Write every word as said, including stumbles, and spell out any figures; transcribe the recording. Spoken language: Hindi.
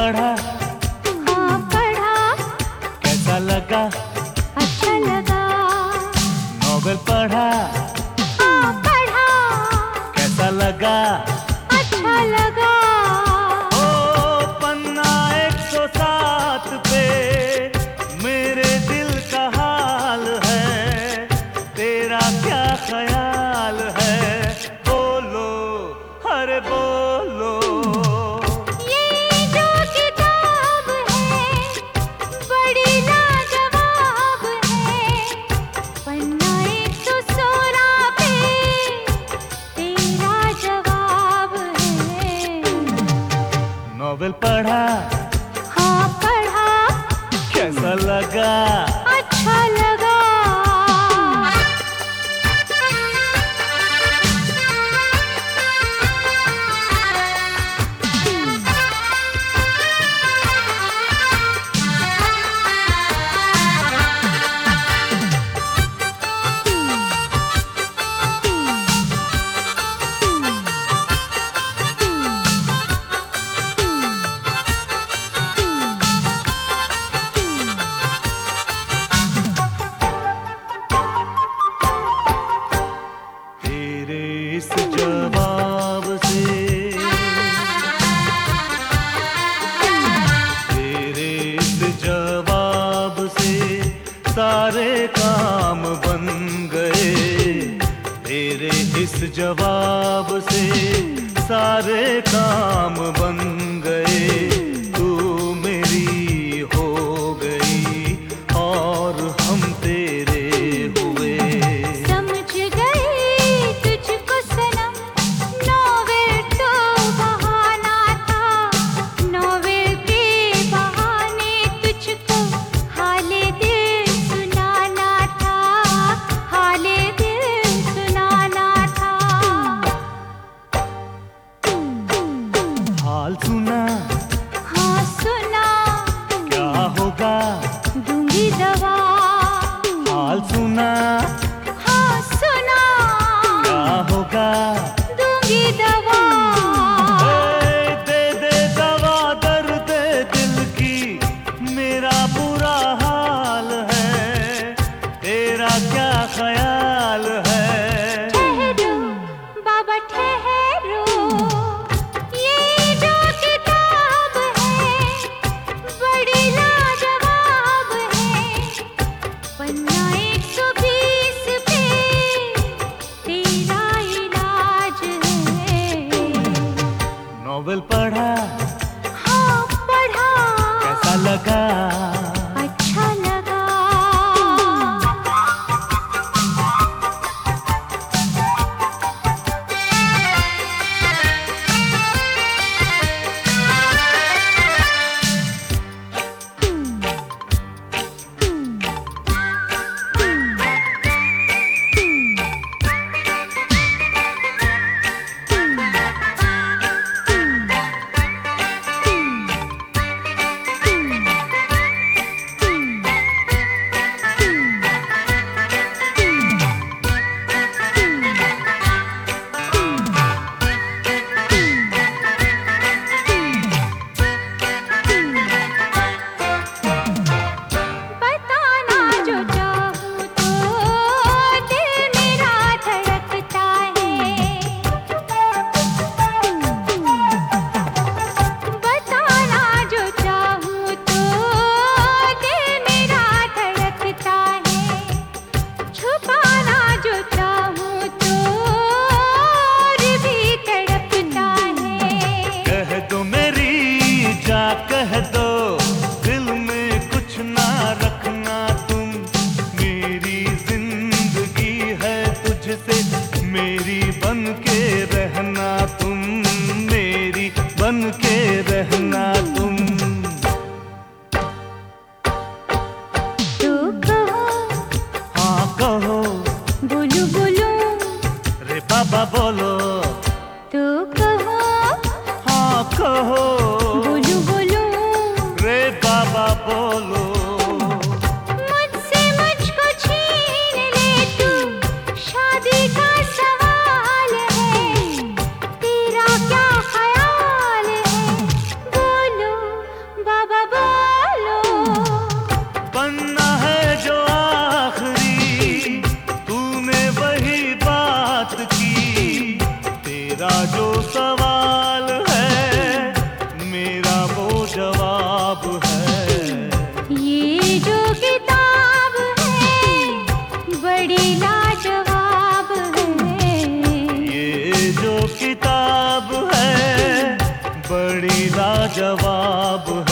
पढ़ा? हाँ पढ़ा। कैसा लगा? अच्छा लगा। नॉवेल पढ़ा? हाँ पढ़ा। कैसा लगा? अच्छा लगा। ओ पन्ना एक सौ सात पे मेरे दिल का हाल है, तेरा क्या ख्याल है? बोलो, अरे बोलो। ये जो किताब है बड़ी लाजवाब है, पन्ना एक सौ सोलह पे तेरा जवाब है। नॉवेल पढ़ा? हाँ पढ़ा। कैसा लगा? अच्छा लगा। इस जवाब से, तेरे इस जवाब से सारे काम बन गए, तेरे इस जवाब से सारे काम बन गए। तू मेरी हो गई और हम तेरे हुए। समझ गई तुझको सनम, नॉवेल तो बहाना था, नॉवेल के बहाने तुझको हाले दिल सुनाना था, हाले दिल सुनाना था। हाल सुना? हाँ सुना। क्या होगा? दूंगी दवा। हाल सुना? हाँ सुना। क्या होगा? दूंगी दवा। ए, दे दे दवा दर्द दिल की, मेरा बुरा हाल है, तेरा क्या ख्याल है? ठहरो बाबा ठहरो, ये जो किताब है बड़ी लाजवाब है, पन्ना एक सौ बीस पे तेरा इलाज है। नॉवेल पढ़ा? हाँ पढ़ा। कैसा लगा? अच्छा लगा। बताना जो चाहूँ तो दिल मेरा धड़कता है, बताना जो चाहूँ तो दिल मेरा धड़कता है, छुपाना जो चाहूँ तो और भी तड़पता है। कह दो मेरी जा, कह दो दिल में कुछ ना रखना तुम, मेरी जिंदगी है तुझसे, मेरी बन के रहना तुम, मेरी बन के रहना तुम। तो कहो, हाँ कहो, बोलू बोलू, रे बाबा बोलो। तो कहो, हाँ कहो, बोलू बोलू, रे बाबा बोलो। मुझसे मुझको छीन ले तू, शादी का सवाल है, तेरा क्या ख्याल है? बोलो तेरा जो सवाल है मेरा वो जवाब है। ये जो किताब है बड़ी लाजवाब है। ये जो किताब है बड़ी लाजवाब है।